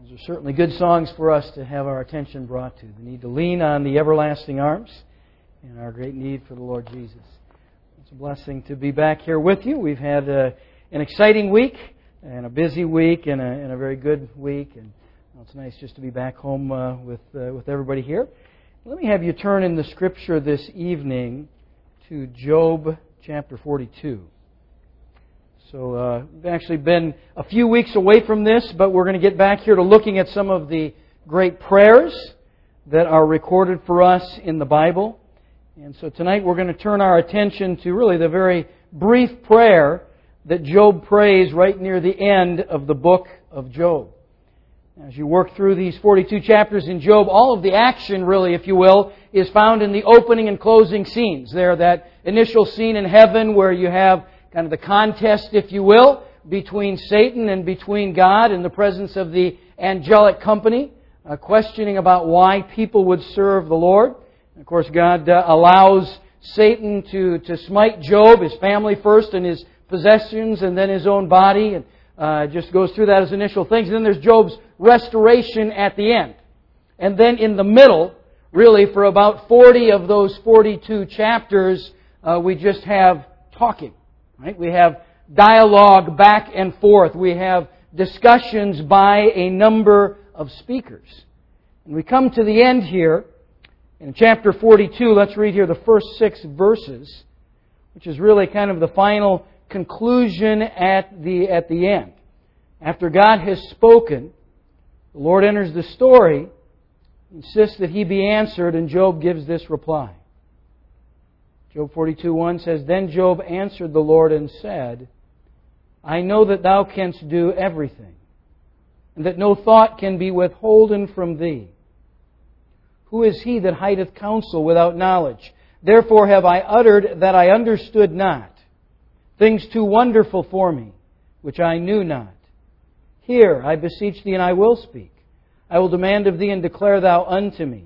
Those are certainly good songs for us to have our attention brought to. The need to lean on the everlasting arms and our great need for the Lord Jesus. It's a blessing to be back here with you. We've had an exciting week and a busy week and a very good week. And it's nice just to be back home with everybody here. Let me have you turn in the Scripture this evening to Job chapter 42. So we've actually been a few weeks away from this, but we're going to get back here to looking at some of the great prayers that are recorded for us in the Bible. And so tonight we're going to turn our attention to really the very brief prayer that Job prays right near the end of the book of Job. As you work through these 42 chapters in Job, all of the action, really, if you will, is found in the opening and closing scenes. There, that initial scene in heaven where you have kind of the contest, if you will, between Satan and between God in the presence of the angelic company, questioning about why people would serve the Lord. And of course, God allows Satan to smite Job, his family first, and his possessions, and then his own body, and just goes through that as initial things. And then there's Job's restoration at the end. And then in the middle, really for about 40 of those 42 chapters, we just have talking. Right? We have dialogue back and forth. We have discussions by a number of speakers. And we come to the end here. In chapter 42, let's read here the first 6 verses, which is really kind of the final conclusion at the end. After God has spoken, the Lord enters the story, insists that He be answered, and Job gives this reply. Job 42:1 says, Then Job answered the Lord and said, I know that Thou canst do everything, and that no thought can be withholden from Thee. Who is he that hideth counsel without knowledge? Therefore have I uttered that I understood not, things too wonderful for me, which I knew not. Hear, I beseech Thee, and I will speak. I will demand of Thee, and declare Thou unto me.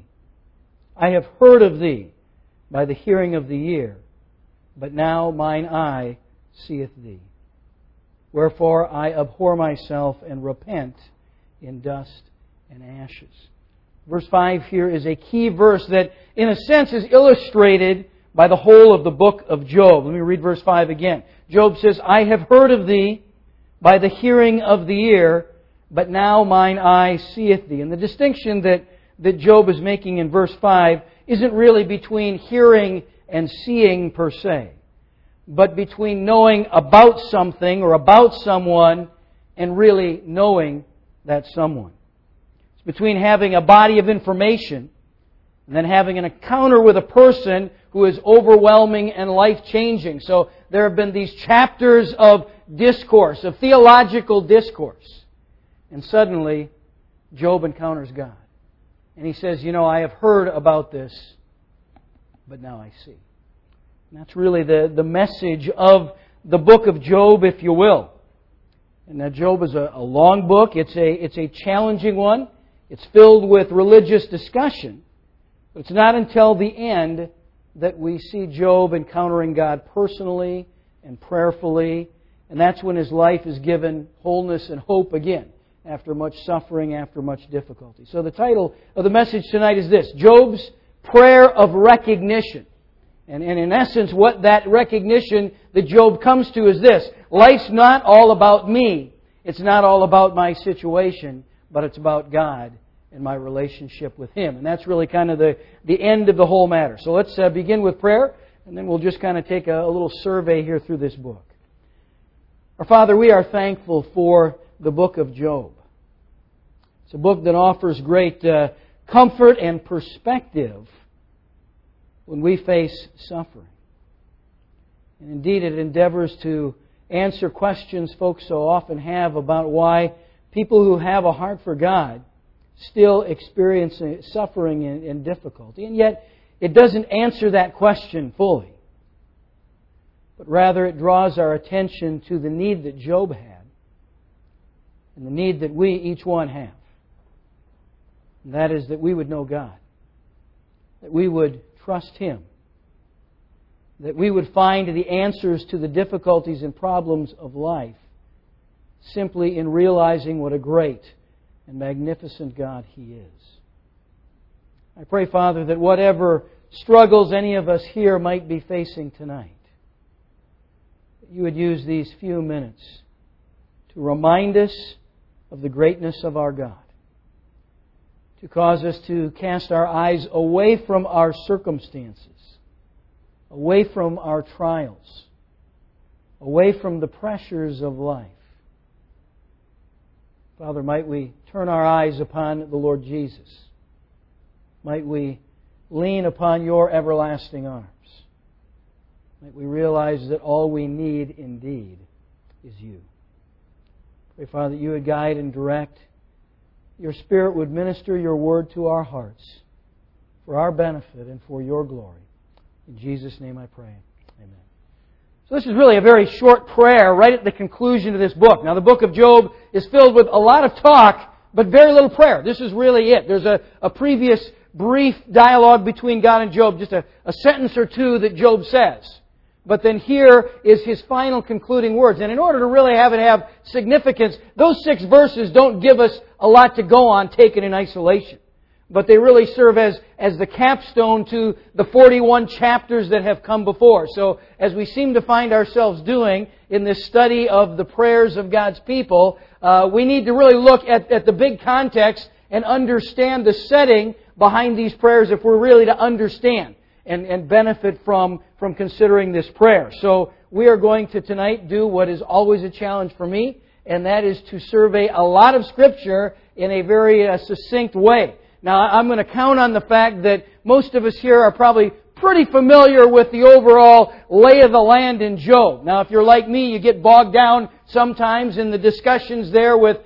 I have heard of Thee by the hearing of the ear, but now mine eye seeth Thee. Wherefore I abhor myself and repent in dust and ashes. Verse 5 here is a key verse that, in a sense, is illustrated by the whole of the book of Job. Let me read verse 5 again. Job says, I have heard of Thee by the hearing of the ear, but now mine eye seeth Thee. And the distinction that Job is making in verse 5 isn't really between hearing and seeing per se, but between knowing about something or about someone and really knowing that someone. It's between having a body of information and then having an encounter with a person who is overwhelming and life-changing. So there have been these chapters of discourse, of theological discourse. And suddenly, Job encounters God. And he says, I have heard about this, but now I see. And that's really the message of the book of Job, if you will. And now Job is a long book. It's a challenging one. It's filled with religious discussion. But it's not until the end that we see Job encountering God personally and prayerfully. And that's when his life is given wholeness and hope again, after much suffering, after much difficulty. So the title of the message tonight is this: Job's Prayer of Recognition. And in essence, what that recognition that Job comes to is this: life's not all about me. It's not all about my situation, but it's about God and my relationship with Him. And that's really kind of the end of the whole matter. So let's begin with prayer, and then we'll just kind of take a little survey here through this book. Our Father, we are thankful for the book of Job. It's a book that offers great comfort and perspective when we face suffering. And indeed, it endeavors to answer questions folks so often have about why people who have a heart for God still experience suffering and difficulty. And yet, it doesn't answer that question fully. But rather, it draws our attention to the need that Job had and the need that we, each one, have. And that is that we would know God, that we would trust Him, that we would find the answers to the difficulties and problems of life simply in realizing what a great and magnificent God He is. I pray, Father, that whatever struggles any of us here might be facing tonight, that You would use these few minutes to remind us of the greatness of our God, to cause us to cast our eyes away from our circumstances, away from our trials, away from the pressures of life. Father, might we turn our eyes upon the Lord Jesus. Might we lean upon Your everlasting arms. Might we realize that all we need indeed is You. Pray, Father, that You would guide and direct. Your Spirit would minister Your Word to our hearts for our benefit and for Your glory. In Jesus' name I pray. Amen. So this is really a very short prayer right at the conclusion of this book. Now the book of Job is filled with a lot of talk, but very little prayer. This is really it. There's a previous brief dialogue between God and Job, just a sentence or two that Job says. But then here is his final concluding words. And in order to really have it have significance, those 6 verses don't give us a lot to go on taken in isolation. But they really serve as the capstone to the 41 chapters that have come before. So as we seem to find ourselves doing in this study of the prayers of God's people, we need to really look at the big context and understand the setting behind these prayers if we're really to understand and benefit from considering this prayer. So we are going to tonight do what is always a challenge for me, and that is to survey a lot of Scripture in a very succinct way. Now, I'm going to count on the fact that most of us here are probably pretty familiar with the overall lay of the land in Job. Now, if you're like me, you get bogged down sometimes in the discussions there with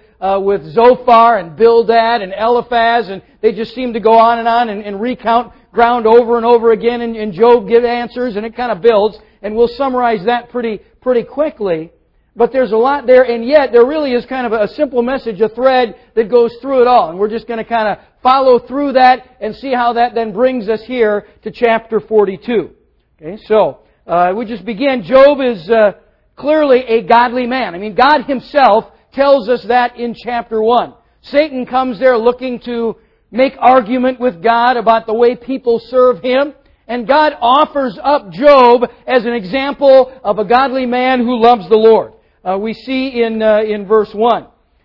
Zophar and Bildad and Eliphaz, and they just seem to go on and recount ground over and over again, and Job give answers, and it kind of builds, and we'll summarize that pretty quickly. But there's a lot there, and yet there really is kind of a simple message, a thread that goes through it all. And we're just going to kind of follow through that and see how that then brings us here to chapter 42. Okay, so we just begin. Job is clearly a godly man. I mean, God Himself tells us that in chapter 1. Satan comes there looking to make argument with God about the way people serve Him. And God offers up Job as an example of a godly man who loves the Lord. We see in verse 1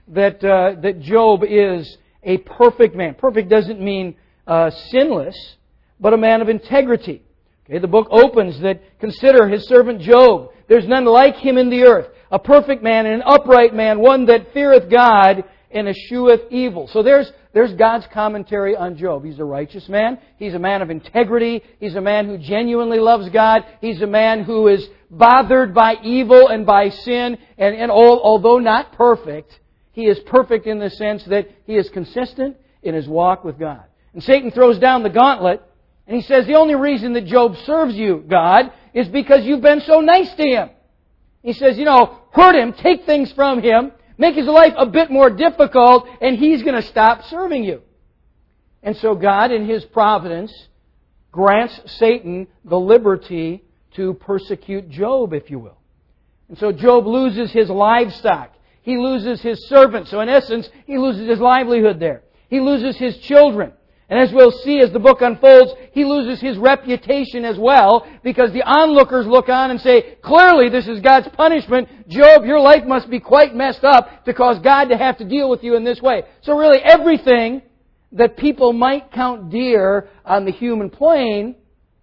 that Job is a perfect man. Perfect doesn't mean sinless, but a man of integrity. Okay, the book opens that, consider his servant Job. There's none like him in the earth. A perfect man and an upright man, one that feareth God and escheweth evil. So there's God's commentary on Job. He's a righteous man. He's a man of integrity. He's a man who genuinely loves God. He's a man who is bothered by evil and by sin. And although not perfect, he is perfect in the sense that he is consistent in his walk with God. And Satan throws down the gauntlet, and he says, the only reason that Job serves you, God, is because you've been so nice to him. He says, hurt him, take things from him, make his life a bit more difficult, and he's going to stop serving you. And so God, in His providence, grants Satan the liberty to persecute Job, if you will. And so Job loses his livestock. He loses his servants. So in essence, he loses his livelihood there. He loses his children. And as we'll see as the book unfolds, he loses his reputation as well, because the onlookers look on and say, clearly this is God's punishment. Job, your life must be quite messed up to cause God to have to deal with you in this way. So really everything that people might count dear on the human plane,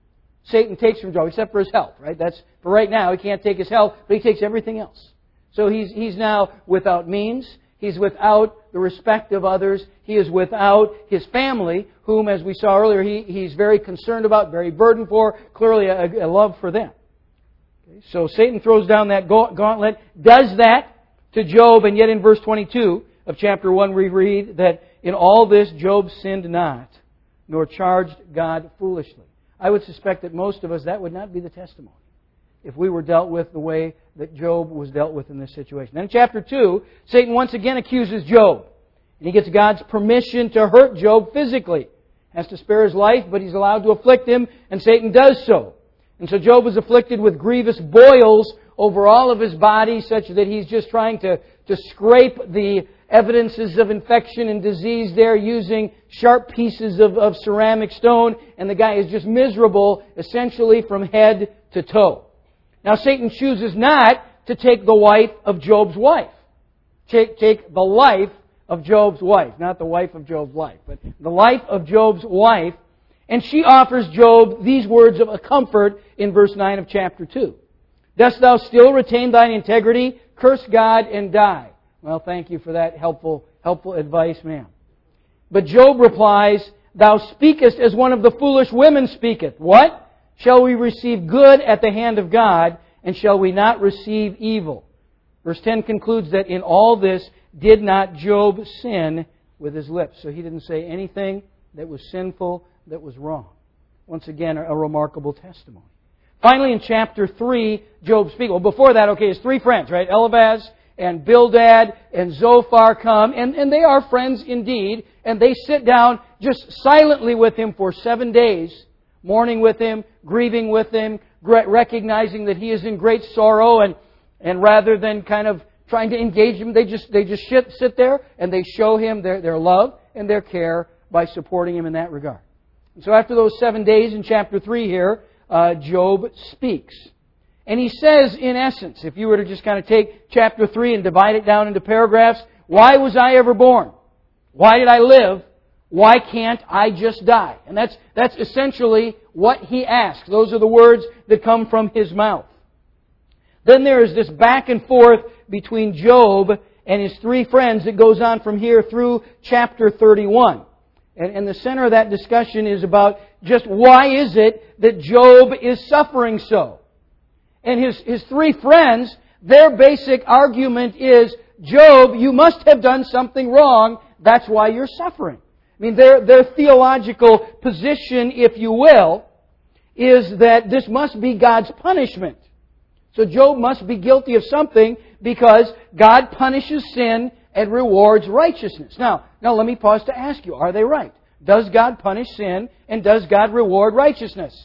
Satan takes from Job, except for his health, right? For right now, he can't take his health, but he takes everything else. So he's now without means. He's without the respect of others. He is without his family, whom, as we saw earlier, he's very concerned about, very burdened for, clearly a love for them. Okay, so Satan throws down that gauntlet, does that to Job, and yet in verse 22 of chapter 1 we read that in all this Job sinned not, nor charged God foolishly. I would suspect that most of us, that would not be the testimony if we were dealt with the way that Job was dealt with in this situation. Then in chapter 2, Satan once again accuses Job. And he gets God's permission to hurt Job physically. Has to spare his life, but he's allowed to afflict him, and Satan does so. And so Job is afflicted with grievous boils over all of his body, such that he's just trying to to scrape the evidences of infection and disease there using sharp pieces of ceramic stone, and the guy is just miserable essentially from head to toe. Now Satan chooses not to take the wife of Job's wife. Take the life of Job's wife. Not the wife of Job's life, but the life of Job's wife. And she offers Job these words of a comfort in verse 9 of chapter 2. Dost thou still retain thine integrity? Curse God and die. Well, thank you for that helpful advice, ma'am. But Job replies, Thou speakest as one of the foolish women speaketh. What? Shall we receive good at the hand of God, and shall we not receive evil? Verse 10 concludes that in all this did not Job sin with his lips. So he didn't say anything that was sinful, that was wrong. Once again, a remarkable testimony. Finally, in chapter 3, Job speaks. Well, before that, his three friends, right? Eliphaz and Bildad and Zophar come, and they are friends indeed, and they sit down just silently with him for 7 days, mourning with him, grieving with him, recognizing that he is in great sorrow, and rather than kind of trying to engage him, they just sit there and they show him their love and their care by supporting him in that regard. And so after those 7 days in chapter 3 here, Job speaks. And he says, in essence, if you were to just kind of take chapter 3 and divide it down into paragraphs, why was I ever born? Why did I live? Why can't I just die? And that's essentially what he asks. Those are the words that come from his mouth. Then there is this back and forth between Job and his three friends that goes on from here through chapter 31. And the center of that discussion is about just why is it that Job is suffering so? And his three friends, their basic argument is, Job, you must have done something wrong. That's why you're suffering. I mean, their theological position, if you will, is that this must be God's punishment. So Job must be guilty of something because God punishes sin and rewards righteousness. Now let me pause to ask you, are they right? Does God punish sin and does God reward righteousness?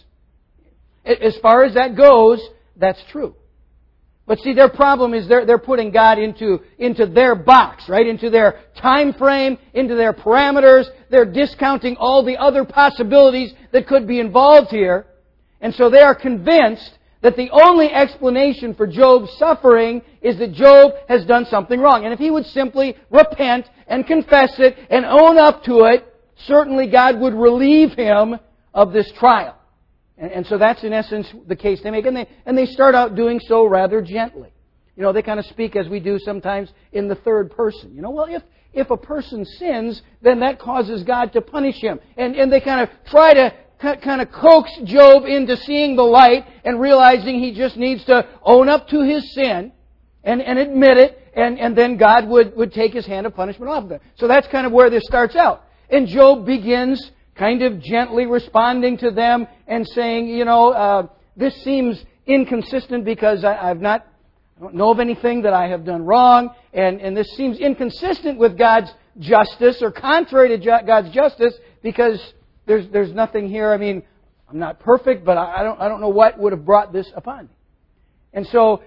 As far as that goes, that's true. But see, their problem is they're putting God into their box, right? Into their time frame, into their parameters. They're discounting all the other possibilities that could be involved here. And so they are convinced that the only explanation for Job's suffering is that Job has done something wrong. And if he would simply repent and confess it and own up to it, certainly God would relieve him of this trial. And so that's in essence the case they make. And they start out doing so rather gently. They kind of speak as we do sometimes in the third person. Well, if a person sins, then that causes God to punish him. And they kind of try to kind of coax Job into seeing the light and realizing he just needs to own up to his sin and admit it, and then God would take His hand of punishment off of them. So that's kind of where this starts out. And Job begins kind of gently responding to them and saying, this seems inconsistent because I don't know of anything that I have done wrong, and this seems inconsistent with God's justice or contrary to God's justice because there's nothing here. I mean, I'm not perfect, but I don't know what would have brought this upon me. And so,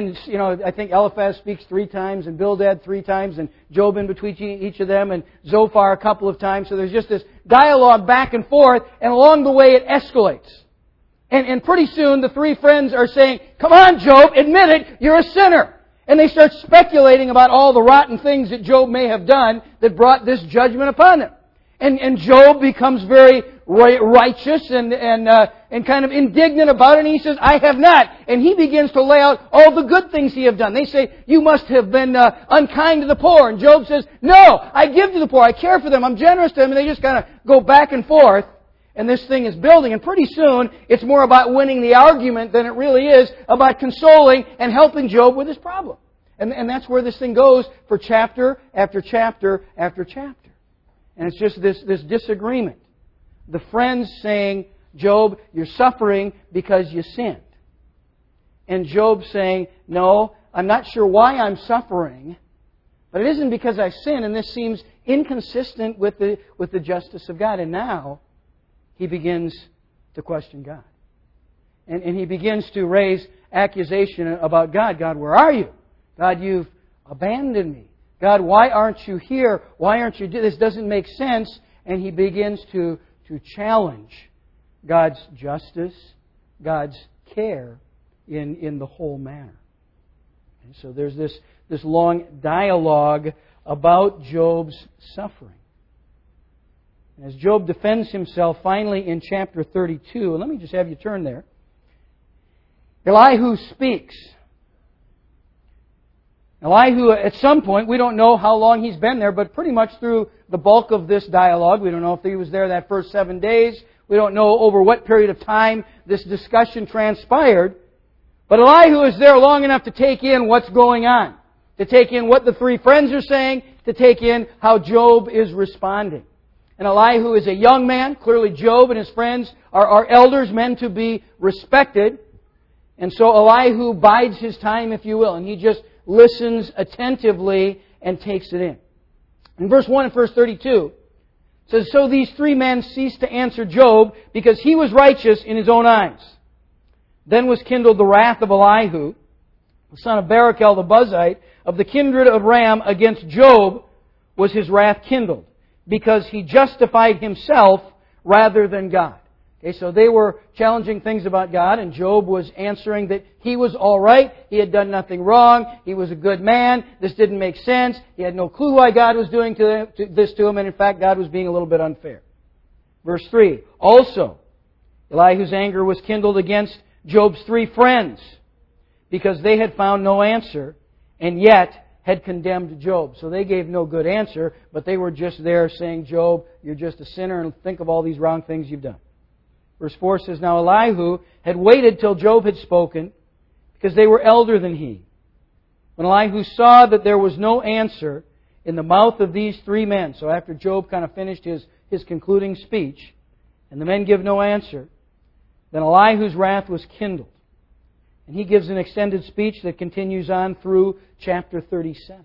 I think Eliphaz speaks 3 times, and Bildad 3 times, and Job in between each of them, and Zophar a couple of times. So there's just this dialogue back and forth, and along the way it escalates. And pretty soon the 3 friends are saying, come on, Job, admit it, you're a sinner. And they start speculating about all the rotten things that Job may have done that brought this judgment upon him. And Job becomes very righteous and kind of indignant about it. And he says, I have not. And he begins to lay out all the good things he have done. They say, you must have been unkind to the poor. And Job says, no, I give to the poor. I care for them. I'm generous to them. And they just kind of go back and forth. And this thing is building. And pretty soon, it's more about winning the argument than it really is about consoling and helping Job with his problem. And that's where this thing goes for chapter after chapter after chapter. And it's just this disagreement. The friends saying, Job, you're suffering because you sinned. And Job saying, no, I'm not sure why I'm suffering, but it isn't because I sin, and this seems inconsistent with the justice of God. And now he begins to question God. And he begins to raise accusation about God. God, where are you? God, you've abandoned me? God, why aren't you here? Why aren't you doing this? Doesn't make sense. And he begins to challenge God's justice, God's care in the whole matter. And so there's this long dialogue about Job's suffering. As Job defends himself finally in chapter 32, and let me just have you turn there. Elihu speaks. Elihu, at some point, we don't know how long he's been there, but pretty much through the bulk of this dialogue, we don't know if he was there that first 7 days. We don't know over what period of time this discussion transpired. But Elihu is there long enough to take in what's going on, to take in what the three friends are saying, to take in how Job is responding. And Elihu is a young man. Clearly Job and his friends are elders, men to be respected. And so Elihu bides his time, if you will, and he just listens attentively and takes it in. In verse 1 and verse 32, it says, So these three men ceased to answer Job because he was righteous in his own eyes. Then was kindled the wrath of Elihu, the son of Barachel the Buzite, of the kindred of Ram, against Job was his wrath kindled, because he justified himself rather than God. Okay, so they were challenging things about God, and Job was answering that he was all right, he had done nothing wrong, he was a good man, this didn't make sense, he had no clue why God was doing this to him, and in fact God was being a little bit unfair. Verse 3, Also, Elihu's anger was kindled against Job's three friends, because they had found no answer, and yet had condemned Job. So they gave no good answer, but they were just there saying, Job, you're just a sinner, and think of all these wrong things you've done. Verse 4 says, Now Elihu had waited till Job had spoken, because they were elder than he. When Elihu saw that there was no answer in the mouth of these three men, so after Job kind of finished his concluding speech, and the men give no answer, then Elihu's wrath was kindled. And he gives an extended speech that continues on through chapter 37.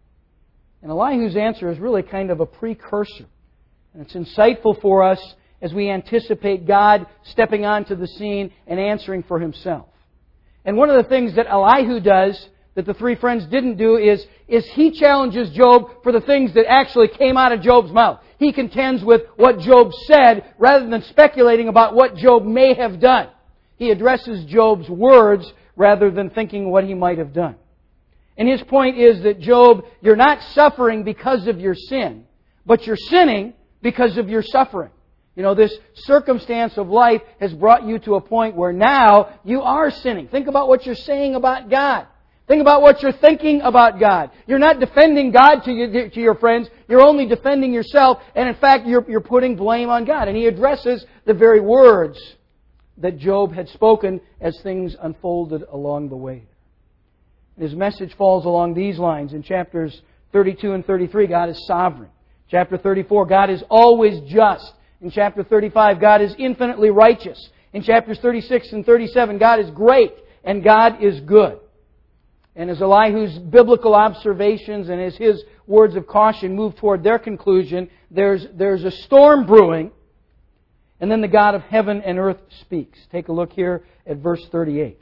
And Elihu's answer is really kind of a precursor. And it's insightful for us as we anticipate God stepping onto the scene and answering for Himself. And one of the things that Elihu does that the three friends didn't do is he challenges Job for the things that actually came out of Job's mouth. He contends with what Job said rather than speculating about what Job may have done. He addresses Job's words rather than thinking what he might have done. And his point is that, Job, you're not suffering because of your sin, but you're sinning because of your suffering. You know, this circumstance of life has brought you to a point where now you are sinning. Think about what you're saying about God. Think about what you're thinking about God. You're not defending God to your friends. You're only defending yourself. And in fact, you're putting blame on God. And he addresses the very words that Job had spoken as things unfolded along the way. His message falls along these lines. In chapters 32 and 33, God is sovereign. Chapter 34, God is always just. In chapter 35, God is infinitely righteous. In chapters 36 and 37, God is great and God is good. And as Elihu's biblical observations and as his words of caution move toward their conclusion, there's a storm brewing, and then the God of heaven and earth speaks. Take a look here at verse 38.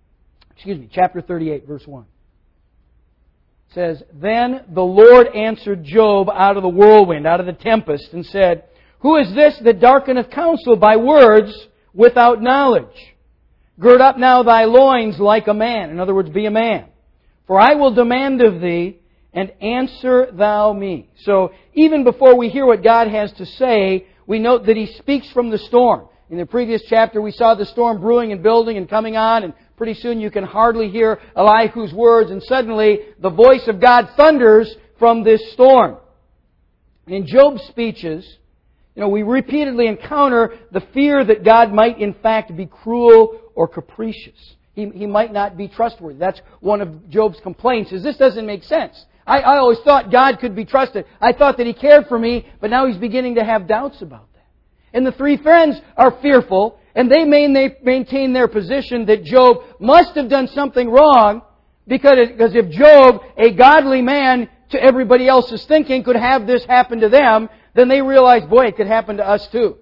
Chapter 38, verse 1. It says, Then the Lord answered Job out of the whirlwind, out of the tempest, and said, Who is this that darkeneth counsel by words without knowledge? Gird up now thy loins like a man. In other words, be a man. For I will demand of thee, and answer thou me. So even before we hear what God has to say, we note that He speaks from the storm. In the previous chapter, we saw the storm brewing and building and coming on, and pretty soon you can hardly hear Elihu's words, and suddenly the voice of God thunders from this storm. In Job's speeches, we repeatedly encounter the fear that God might in fact be cruel or capricious. He might not be trustworthy. That's one of Job's complaints, is this doesn't make sense. I always thought God could be trusted. I thought that He cared for me, but now he's beginning to have doubts about that. And the three friends are fearful, and they maintain their position that Job must have done something wrong, because if Job, a godly man to everybody else's thinking, could have this happen to them, then they realize, boy, it could happen to us too.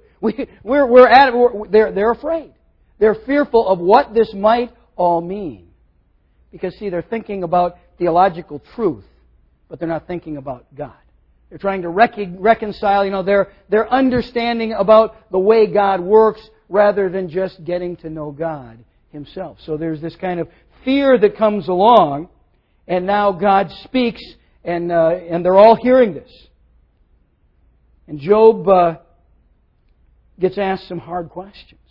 They're afraid. They're fearful of what this might all mean. Because, see, they're thinking about theological truth, but they're not thinking about God. They're trying to reconcile, their understanding about the way God works rather than just getting to know God Himself. So there's this kind of fear that comes along, and now God speaks, and they're all hearing this. And Job gets asked some hard questions.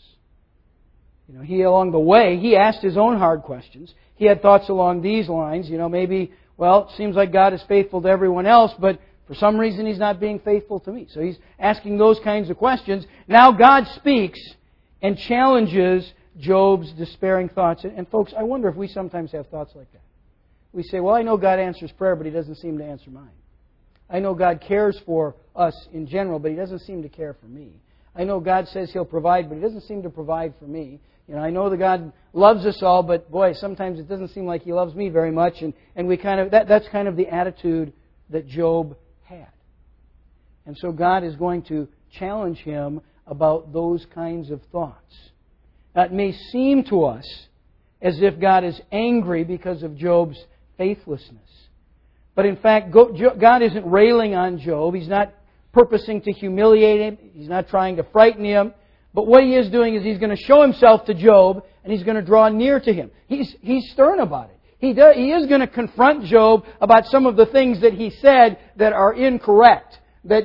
Along the way, he asked his own hard questions. He had thoughts along these lines. Maybe, it seems like God is faithful to everyone else, but for some reason He's not being faithful to me. So he's asking those kinds of questions. Now God speaks and challenges Job's despairing thoughts. And folks, I wonder if we sometimes have thoughts like that. We say, I know God answers prayer, but He doesn't seem to answer mine. I know God cares for us in general, but He doesn't seem to care for me. I know God says He'll provide, but He doesn't seem to provide for me. I know that God loves us all, but boy, sometimes it doesn't seem like He loves me very much. And we that's kind of the attitude that Job had. And so God is going to challenge him about those kinds of thoughts. Now, it may seem to us as if God is angry because of Job's faithlessness. But in fact, God isn't railing on Job. He's not purposing to humiliate him. He's not trying to frighten him. But what He is doing is He's going to show Himself to Job, and He's going to draw near to him. He's stern about it. He is going to confront Job about some of the things that he said that are incorrect,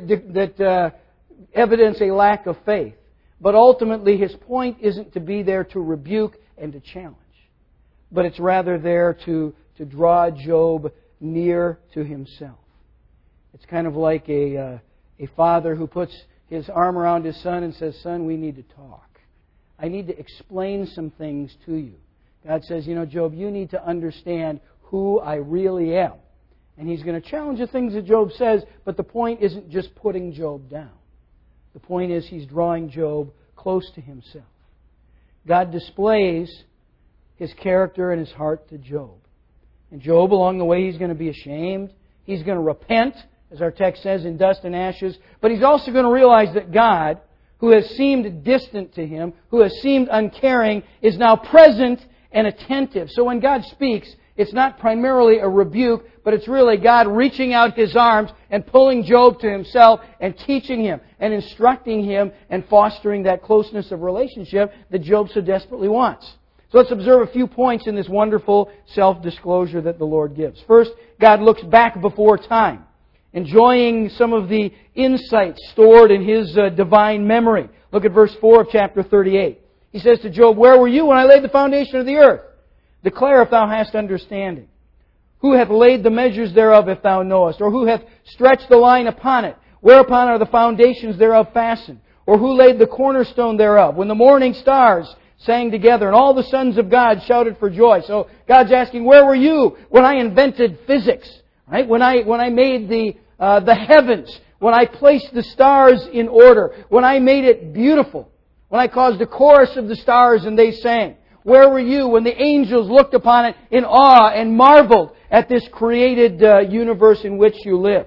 that evidence a lack of faith. But ultimately, his point isn't to be there to rebuke and to challenge, but it's rather there to draw Job near to himself. It's kind of like a father who puts his arm around his son and says, "Son, we need to talk. I need to explain some things to you." God says, Job, you need to understand who I really am. And He's going to challenge the things that Job says, but the point isn't just putting Job down. The point is He's drawing Job close to Himself. God displays His character and His heart to Job. And Job, along the way, he's going to be ashamed. He's going to repent, as our text says, in dust and ashes. But he's also going to realize that God, who has seemed distant to him, who has seemed uncaring, is now present and attentive. So when God speaks, it's not primarily a rebuke, but it's really God reaching out His arms and pulling Job to Himself and teaching him and instructing him and fostering that closeness of relationship that Job so desperately wants. So let's observe a few points in this wonderful self-disclosure that the Lord gives. First, God looks back before time, enjoying some of the insights stored in His divine memory. Look at verse 4 of chapter 38. He says to Job, "Where were you when I laid the foundation of the earth? Declare if thou hast understanding. Who hath laid the measures thereof, if thou knowest? Or who hath stretched the line upon it? Whereupon are the foundations thereof fastened? Or who laid the cornerstone thereof? When the morning stars sang together, and all the sons of God shouted for joy." So God's asking, where were you when I invented physics? Right? When I made the heavens, when I placed the stars in order, when I made it beautiful, when I caused a chorus of the stars and they sang. Where were you when the angels looked upon it in awe and marveled at this created universe in which you live?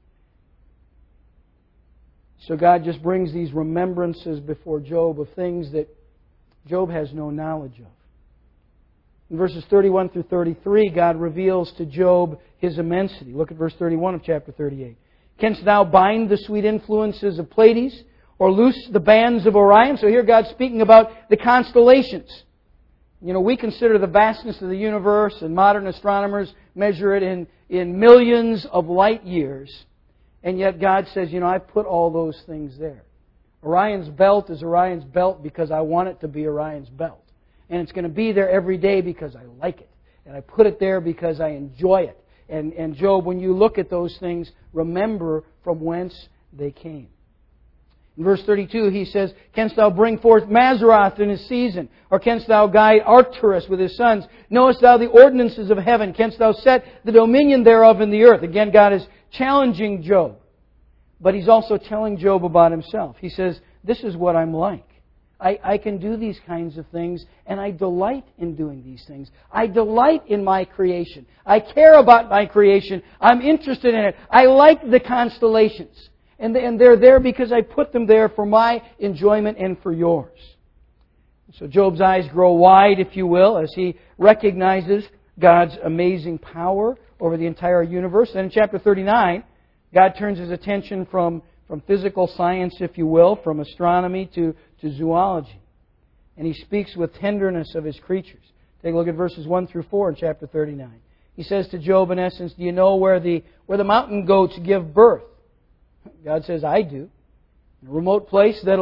So God just brings these remembrances before Job of things that Job has no knowledge of. In verses 31 through 33, God reveals to Job His immensity. Look at verse 31 of chapter 38. "Canst thou bind the sweet influences of Pleiades, or loose the bands of Orion?" So here God's speaking about the constellations. We consider the vastness of the universe, and modern astronomers measure it in millions of light years. And yet God says, I've put all those things there. Orion's belt is Orion's belt because I want it to be Orion's belt. And it's going to be there every day because I like it. And I put it there because I enjoy it. And Job, when you look at those things, remember from whence they came. In verse 32, he says, "Canst thou bring forth Mazzaroth in his season? Or canst thou guide Arcturus with his sons? Knowest thou the ordinances of heaven? Canst thou set the dominion thereof in the earth?" Again, God is challenging Job. But He's also telling Job about Himself. He says, "This is what I'm like. I can do these kinds of things, and I delight in doing these things. I delight in my creation. I care about my creation. I'm interested in it. I like the constellations. And they're there because I put them there for my enjoyment and for yours." So Job's eyes grow wide, if you will, as he recognizes God's amazing power over the entire universe. Then in chapter 39, God turns His attention from physical science, if you will, from astronomy to zoology. And He speaks with tenderness of His creatures. Take a look at verses 1 through 4 in chapter 39. He says to Job, in essence, do you know where the mountain goats give birth? God says, I do. In a remote place that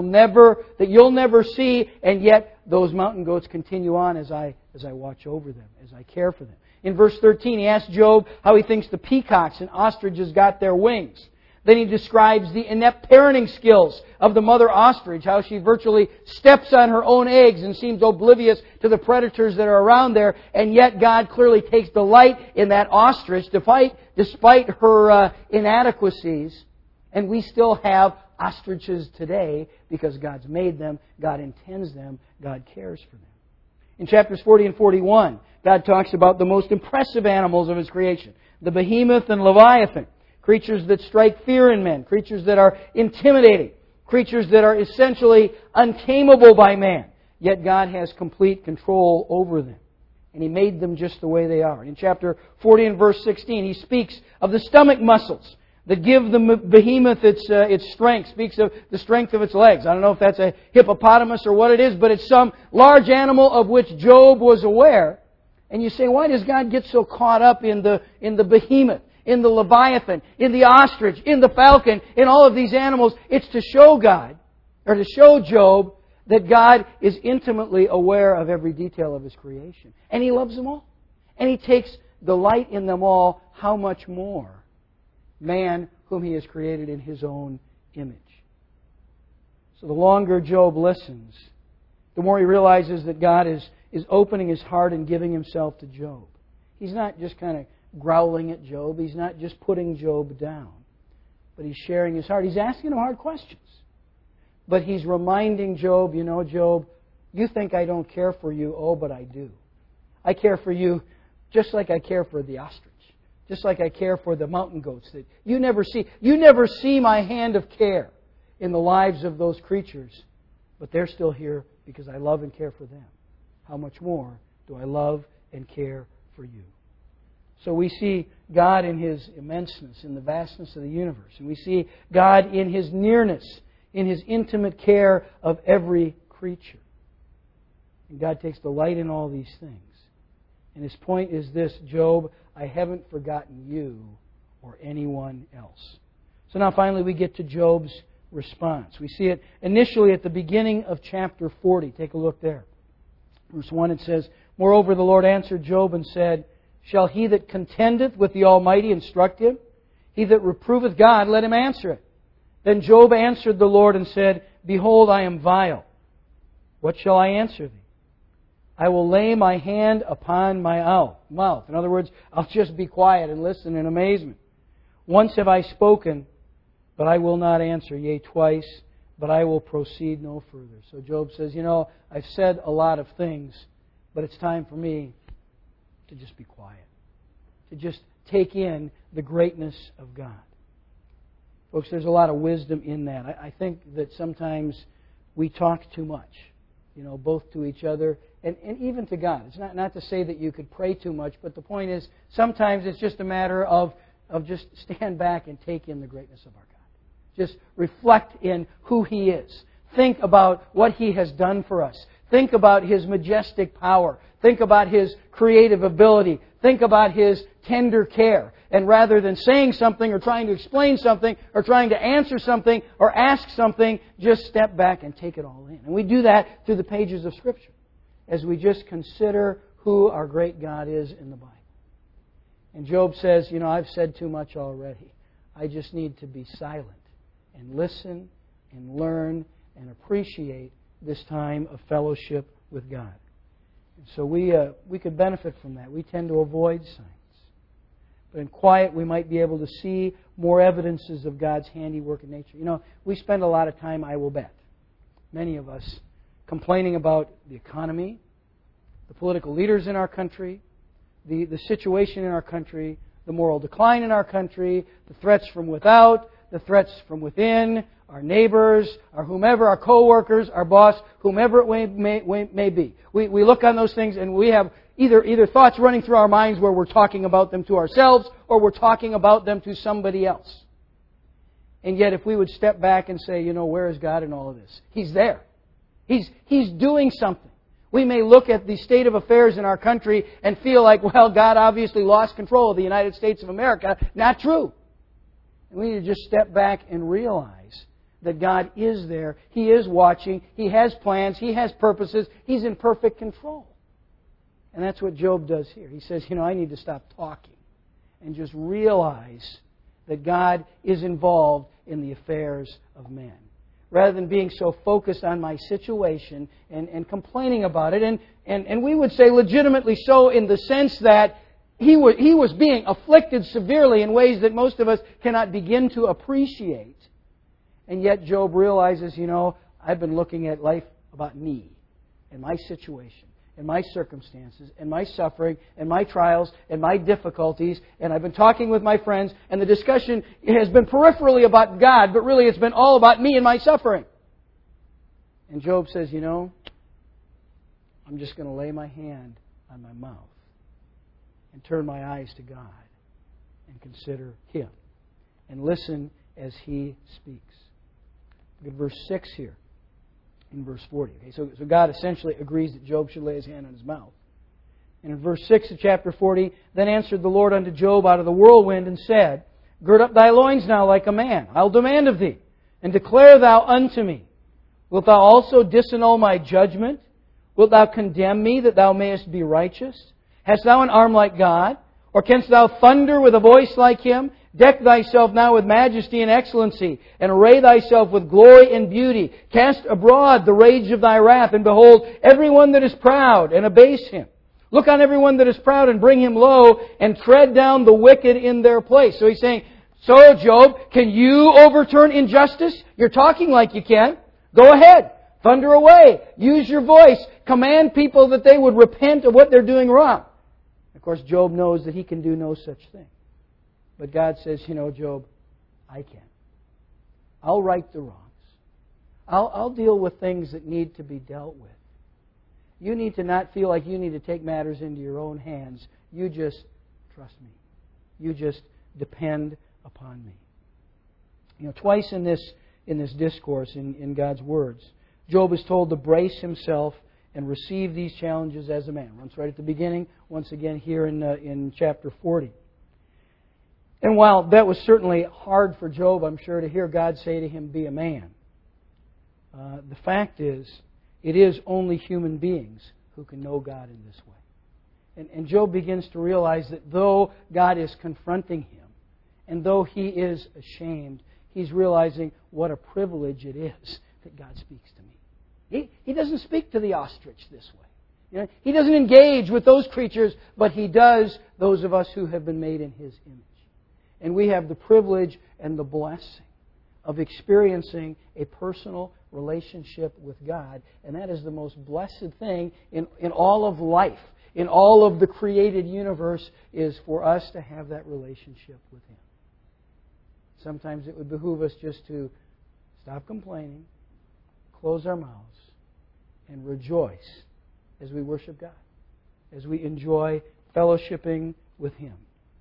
you'll never see, and yet those mountain goats continue on as I watch over them, as I care for them. In verse 13, he asks Job how he thinks the peacocks and ostriches got their wings. Then he describes the inept parenting skills of the mother ostrich, how she virtually steps on her own eggs and seems oblivious to the predators that are around there, and yet God clearly takes delight in that ostrich despite her inadequacies. And we still have ostriches today because God's made them, God intends them, God cares for them. In chapters 40 and 41, God talks about the most impressive animals of His creation, the behemoth and leviathan, creatures that strike fear in men, creatures that are intimidating, creatures that are essentially untamable by man. Yet God has complete control over them. And He made them just the way they are. In chapter 40 and verse 16, He speaks of the stomach muscles that give the behemoth its strength, speaks of the strength of its legs. I don't know if that's a hippopotamus or what it is, but it's some large animal of which Job was aware. And you say, why does God get so caught up in the behemoth, in the leviathan, in the ostrich, in the falcon, in all of these animals? It's to show God, or to show Job, that God is intimately aware of every detail of His creation. And He loves them all. And He takes delight in them all. How much more man whom He has created in His own image? So the longer Job listens, the more he realizes that God is opening His heart and giving Himself to Job. He's not just kind of growling at Job. He's not just putting Job down. But He's sharing His heart. He's asking him hard questions. But He's reminding Job, you know, Job, you think I don't care for you. Oh, but I do. I care for you just like I care for the ostrich. Just like I care for the mountain goats that you never see. You never see my hand of care in the lives of those creatures. But they're still here because I love and care for them. How much more do I love and care for you? So we see God in His immenseness, in the vastness of the universe. And we see God in His nearness, in His intimate care of every creature. And God takes delight in all these things. And His point is this, Job, I haven't forgotten you or anyone else. So now finally we get to Job's response. We see it initially at the beginning of chapter 40. Take a look there. Verse 1, it says, Moreover, the Lord answered Job and said, Shall he that contendeth with the Almighty instruct him? He that reproveth God, let him answer it. Then Job answered the Lord and said, Behold, I am vile. What shall I answer thee? I will lay my hand upon my mouth. In other words, I'll just be quiet and listen in amazement. Once have I spoken, but I will not answer. Yea, twice, but I will proceed no further. So Job says, I've said a lot of things, but it's time for me to just be quiet. To just take in the greatness of God. Folks, there's a lot of wisdom in that. I think that sometimes we talk too much, both to each other and even to God. It's not to say that you could pray too much, but the point is sometimes it's just a matter of just stand back and take in the greatness of our God. Just reflect in who He is. Think about what He has done for us. Think about His majestic power. Think about His creative ability. Think about His tender care. And rather than saying something or trying to explain something or trying to answer something or ask something, just step back and take it all in. And we do that through the pages of Scripture as we just consider who our great God is in the Bible. And Job says, I've said too much already. I just need to be silent and listen and learn and appreciate this time of fellowship with God. And so we could benefit from that. We tend to avoid signs. But in quiet, we might be able to see more evidences of God's handiwork in nature. We spend a lot of time, I will bet, many of us, complaining about the economy, the political leaders in our country, the situation in our country, the moral decline in our country, the threats from without, the threats from within, our neighbors, our whomever, our co-workers, our boss, whomever it may be. We look on those things and we have either thoughts running through our minds where we're talking about them to ourselves or we're talking about them to somebody else. And yet if we would step back and say, where is God in all of this? He's there. He's doing something. We may look at the state of affairs in our country and feel like, God obviously lost control of the United States of America. Not true. And we need to just step back and realize that God is there. He is watching. He has plans. He has purposes. He's in perfect control. And that's what Job does here. He says, I need to stop talking and just realize that God is involved in the affairs of men. Rather than being so focused on my situation and complaining about it. And we would say legitimately so in the sense that he was being afflicted severely in ways that most of us cannot begin to appreciate. And yet Job realizes, I've been looking at life about me and my situation and my circumstances and my suffering and my trials and my difficulties. And I've been talking with my friends, and the discussion has been peripherally about God, but really it's been all about me and my suffering. And Job says, I'm just going to lay my hand on my mouth and turn my eyes to God and consider Him and listen as He speaks. Look at verse 6 here. In verse 40. Okay, so God essentially agrees that Job should lay his hand on his mouth. And in verse 6 of chapter 40, then answered the Lord unto Job out of the whirlwind and said, Gird up thy loins now like a man. I'll demand of thee, and declare thou unto me. Wilt thou also disannul my judgment? Wilt thou condemn me that thou mayest be righteous? Hast thou an arm like God? Or canst thou thunder with a voice like Him? Deck thyself now with majesty and excellency, and array thyself with glory and beauty. Cast abroad the rage of thy wrath, and behold, everyone that is proud, and abase him. Look on everyone that is proud, and bring him low, and tread down the wicked in their place. So he's saying, so Job, can you overturn injustice? You're talking like you can. Go ahead. Thunder away. Use your voice. Command people that they would repent of what they're doing wrong. Of course, Job knows that he can do no such thing. But God says, Job, I can. I'll right the wrongs. I'll deal with things that need to be dealt with. You need to not feel like you need to take matters into your own hands. You just trust me. You just depend upon me. Twice in this discourse, in God's words, Job is told to brace himself and receive these challenges as a man. Once right at the beginning, once again here in chapter 40. And while that was certainly hard for Job, I'm sure, to hear God say to him, be a man, the fact is, it is only human beings who can know God in this way. And Job begins to realize that though God is confronting him, and though he is ashamed, he's realizing what a privilege it is that God speaks to me. He doesn't speak to the ostrich this way. He doesn't engage with those creatures, but He does those of us who have been made in His image. And we have the privilege and the blessing of experiencing a personal relationship with God. And that is the most blessed thing in all of life, in all of the created universe, is for us to have that relationship with Him. Sometimes it would behoove us just to stop complaining, close our mouths, and rejoice as we worship God, as we enjoy fellowshipping with Him.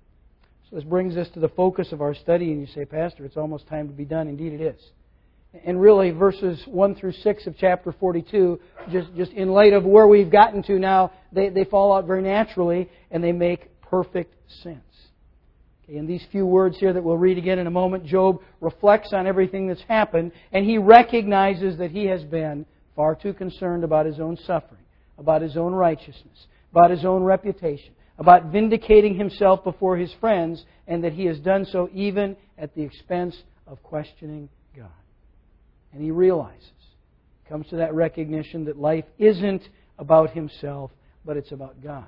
So this brings us to the focus of our study, and you say, Pastor, it's almost time to be done. Indeed it is. And really, verses 1 through 6 of chapter 42, just in light of where we've gotten to now, they fall out very naturally, and they make perfect sense. Okay, in these few words here that we'll read again in a moment, Job reflects on everything that's happened, and he recognizes that he has been far too concerned about his own suffering, about his own righteousness, about his own reputation, about vindicating himself before his friends, and that he has done so even at the expense of questioning God. And he realizes, comes to that recognition that life isn't about himself, but it's about God.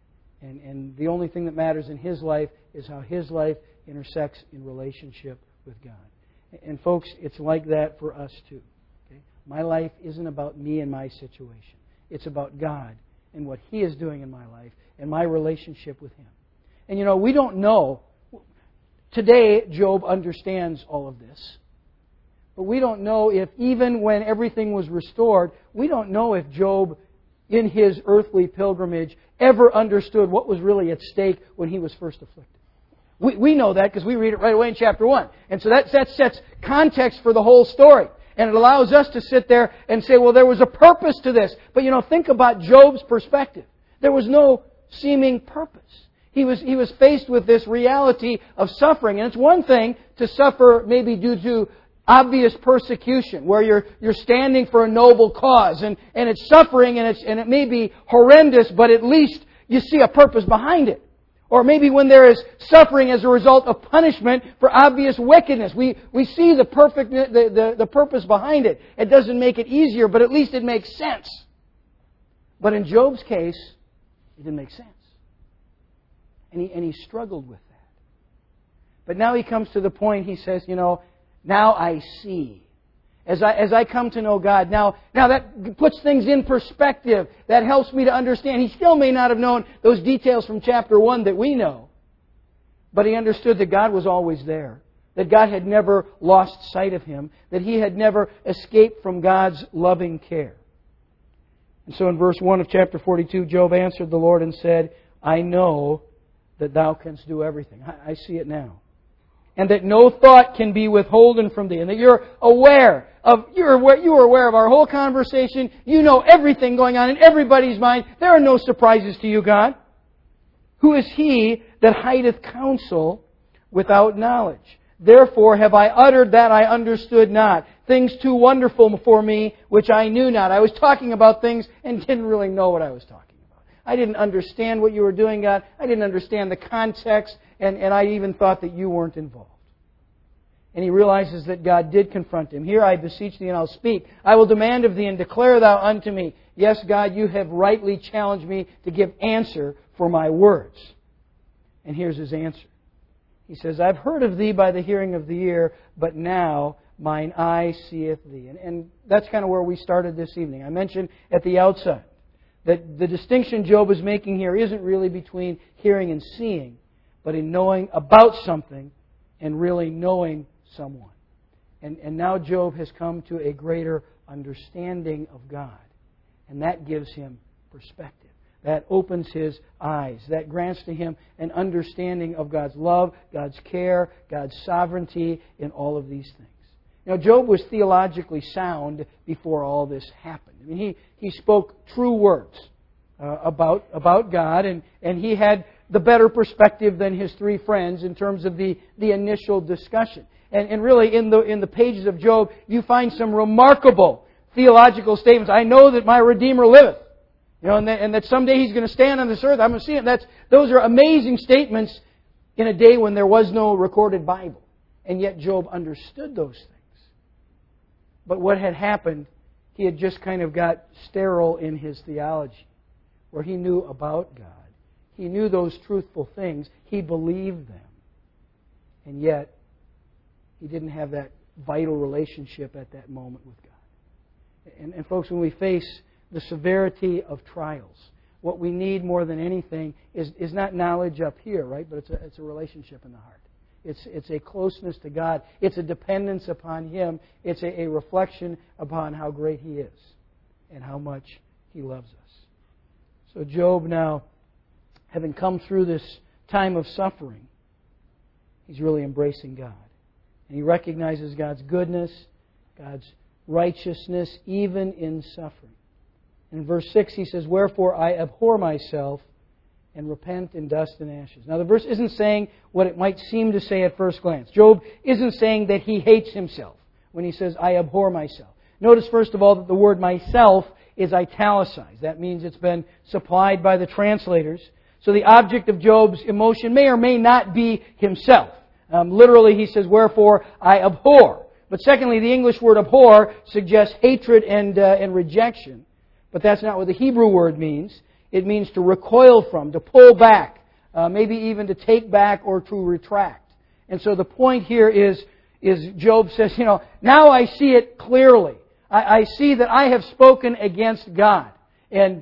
And the only thing that matters in his life is how his life intersects in relationship with God. And folks, it's like that for us too. Okay? My life isn't about me and my situation. It's about God and what He is doing in my life and my relationship with Him. And we don't know. Today, Job understands all of this. But we don't know if, even when everything was restored, we don't know if Job in his earthly pilgrimage ever understood what was really at stake when he was first afflicted. We know that because we read it right away in chapter 1. And so that sets context for the whole story. And it allows us to sit there and say, well, there was a purpose to this. But think about Job's perspective. There was no seeming purpose. He was faced with this reality of suffering. And it's one thing to suffer maybe due to obvious persecution, where you're standing for a noble cause, and it's suffering, and it may be horrendous, but at least you see a purpose behind it. Or maybe when there is suffering as a result of punishment for obvious wickedness. We see the purpose behind it. It doesn't make it easier, but at least it makes sense. But in Job's case, it didn't make sense. And he struggled with that. But now he comes to the point, he says, now I see. As I come to know God, now that puts things in perspective. That helps me to understand. He still may not have known those details from chapter 1 that we know. But he understood that God was always there. That God had never lost sight of him. That he had never escaped from God's loving care. And so in verse 1 of chapter 42, Job answered the Lord and said, I know that Thou canst do everything. I see it now. And that no thought can be withholden from Thee. And that you are aware of our whole conversation. You know everything going on in everybody's mind. There are no surprises to you, God. Who is he that hideth counsel without knowledge? Therefore have I uttered that I understood not. Things too wonderful for me, which I knew not. I was talking about things and didn't really know what I was talking about. I didn't understand what you were doing, God. I didn't understand the context, and I even thought that you weren't involved. And he realizes that God did confront him. Here I beseech Thee, and I'll speak. I will demand of Thee, and declare Thou unto me. Yes, God, You have rightly challenged me to give answer for my words. And here's his answer. He says, I've heard of Thee by the hearing of the ear, but now mine eye seeth Thee. And that's kind of where we started this evening. I mentioned at the outset that the distinction Job is making here isn't really between hearing and seeing, but in knowing about something and really knowing someone. And now Job has come to a greater understanding of God. And that gives him perspective. That opens his eyes. That grants to him an understanding of God's love, God's care, God's sovereignty in all of these things. Now, Job was theologically sound before all this happened. I mean, he spoke true words about God, and he had the better perspective than his three friends in terms of the initial discussion. And really, in the pages of Job, you find some remarkable theological statements. I know that my Redeemer liveth. And that someday He's going to stand on this earth. I'm going to see Him. Those are amazing statements in a day when there was no recorded Bible. And yet Job understood those things. But what had happened, he had just kind of got sterile in his theology, where he knew about God. He knew those truthful things. He believed them. And yet, he didn't have that vital relationship at that moment with God. And folks, when we face the severity of trials, what we need more than anything is not knowledge up here, right? But it's a relationship in the heart. It's a closeness to God. It's a dependence upon Him. It's a reflection upon how great He is and how much He loves us. So Job now, having come through this time of suffering, he's really embracing God. And he recognizes God's goodness, God's righteousness, even in suffering. In verse 6 he says, Wherefore I abhor myself and repent in dust and ashes. Now the verse isn't saying what it might seem to say at first glance. Job isn't saying that he hates himself when he says, I abhor myself. Notice first of all that the word myself is italicized. That means it's been supplied by the translators. So the object of Job's emotion may or may not be himself. Literally he says, Wherefore I abhor. But secondly, the English word abhor suggests hatred and rejection. But that's not what the Hebrew word means. It means to recoil from, to pull back, maybe even to take back or to retract. And so the point here is Job says, now I see it clearly. I see that I have spoken against God. And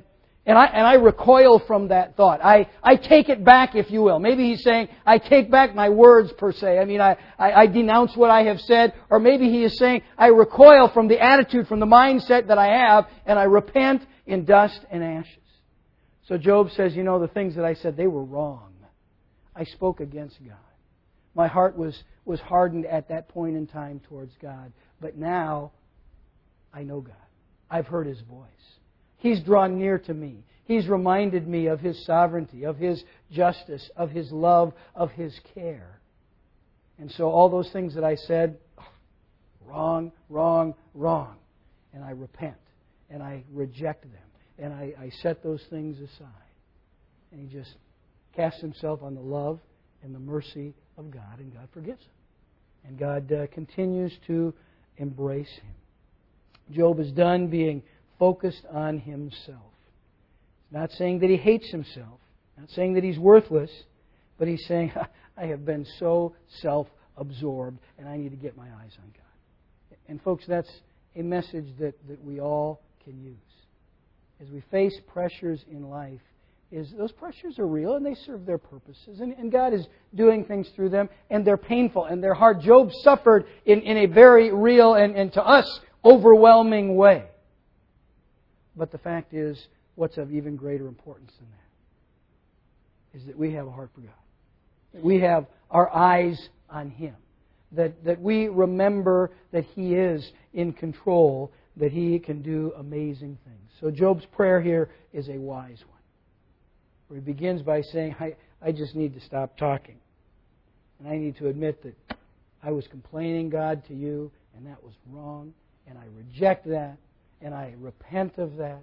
And I recoil from that thought. I take it back, if you will. Maybe he's saying, I take back my words, per se. I mean, I denounce what I have said. Or maybe he is saying, I recoil from the attitude, from the mindset that I have, and I repent in dust and ashes. So Job says, the things that I said, they were wrong. I spoke against God. My heart was hardened at that point in time towards God. But now, I know God. I've heard His voice. He's drawn near to me. He's reminded me of His sovereignty, of His justice, of His love, of His care. And so all those things that I said, wrong, wrong, wrong. And I repent. And I reject them. And I set those things aside. And he just casts himself on the love and the mercy of God. And God forgives him. And God continues to embrace him. Job is done being focused on himself. He's not saying that he hates himself. Not saying that he's worthless. But he's saying, I have been so self-absorbed and I need to get my eyes on God. And folks, that's a message that we all can use. As we face pressures in life, those pressures are real and they serve their purposes. And God is doing things through them and they're painful and they're hard. Job suffered in a very real and to us overwhelming way. But the fact is, what's of even greater importance than that is that we have a heart for God. That we have our eyes on Him. That we remember that He is in control, that He can do amazing things. So Job's prayer here is a wise one. Where he begins by saying, I just need to stop talking. And I need to admit that I was complaining, God, to you, and that was wrong. And I reject that. And I repent of that.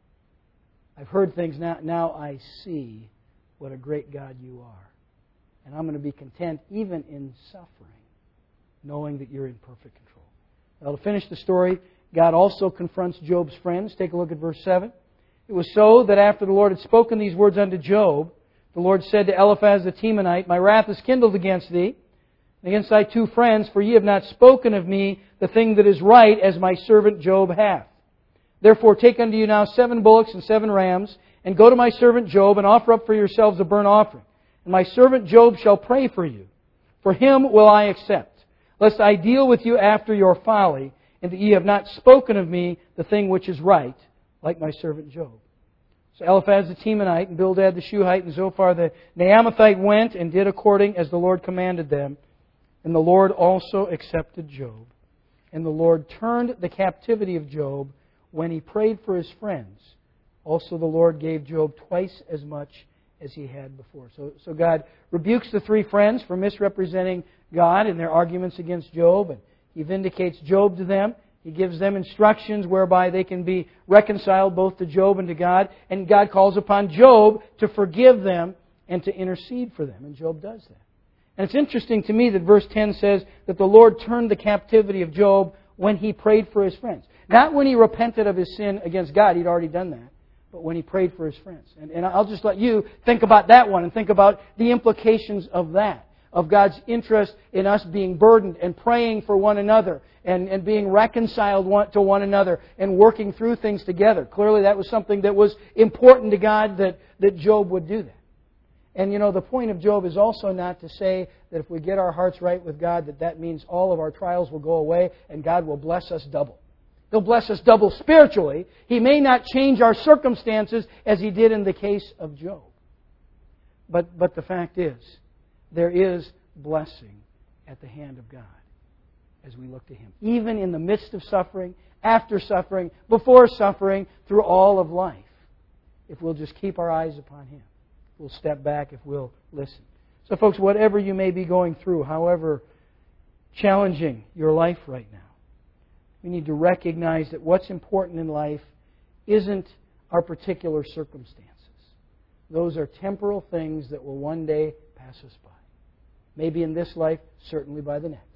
I've heard things now I see what a great God you are. And I'm going to be content even in suffering, knowing that you're in perfect control. Now, to finish the story, God also confronts Job's friends. Take a look at verse 7. It was so that after the Lord had spoken these words unto Job, the Lord said to Eliphaz the Temanite, My wrath is kindled against thee, and against thy two friends, for ye have not spoken of me the thing that is right, as my servant Job hath. Therefore take unto you now 7 bullocks and 7 rams, and go to my servant Job, and offer up for yourselves a burnt offering. And my servant Job shall pray for you. For him will I accept, lest I deal with you after your folly, and that ye have not spoken of me the thing which is right, like my servant Job. So Eliphaz the Temanite, and Bildad the Shuhite, and Zophar the Naamathite went and did according as the Lord commanded them. And the Lord also accepted Job. And the Lord turned the captivity of Job when he prayed for his friends. Also the Lord gave Job twice as much as he had before. So God rebukes the 3 friends for misrepresenting God in their arguments against Job. And He vindicates Job to them. He gives them instructions whereby they can be reconciled both to Job and to God. And God calls upon Job to forgive them and to intercede for them. And Job does that. And it's interesting to me that verse 10 says that the Lord turned the captivity of Job when he prayed for his friends. Not when he repented of his sin against God. He'd already done that. But when he prayed for his friends. And I'll just let you think about that one and think about the implications of that. Of God's interest in us being burdened and praying for one another and being reconciled to one another and working through things together. Clearly that was something that was important to God that Job would do that. And the point of Job is also not to say that if we get our hearts right with God, that means all of our trials will go away and God will bless us double. He'll bless us double spiritually. He may not change our circumstances as He did in the case of Job. But the fact is, there is blessing at the hand of God as we look to Him. Even in the midst of suffering, after suffering, before suffering, through all of life. If we'll just keep our eyes upon Him. If we'll step back, if we'll listen. So folks, whatever you may be going through, however challenging your life right now, we need to recognize that what's important in life isn't our particular circumstances. Those are temporal things that will one day pass us by. Maybe in this life, certainly by the next.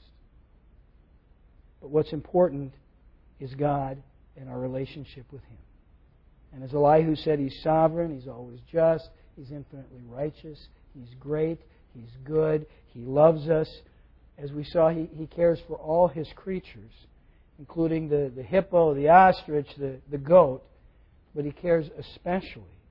But what's important is God and our relationship with Him. And as Elihu said, He's sovereign, He's always just, He's infinitely righteous, He's great, He's good, He loves us. As we saw, He cares for all His creatures, including the hippo, the ostrich, the goat. But He cares especially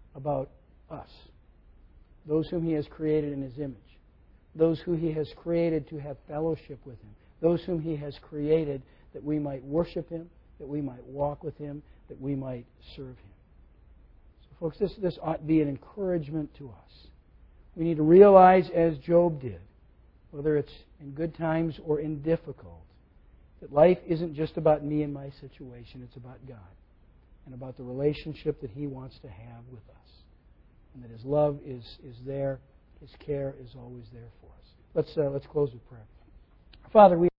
about us, those whom He has created in His image, those who He has created to have fellowship with Him, those whom He has created that we might worship Him, that we might walk with Him, that we might serve Him. So, folks, this ought to be an encouragement to us. We need to realize, as Job did, whether it's in good times or in difficult, that life isn't just about me and my situation. It's about God and about the relationship that He wants to have with us. And that His love is there. His care is always there for us. Let's close with prayer. Father, we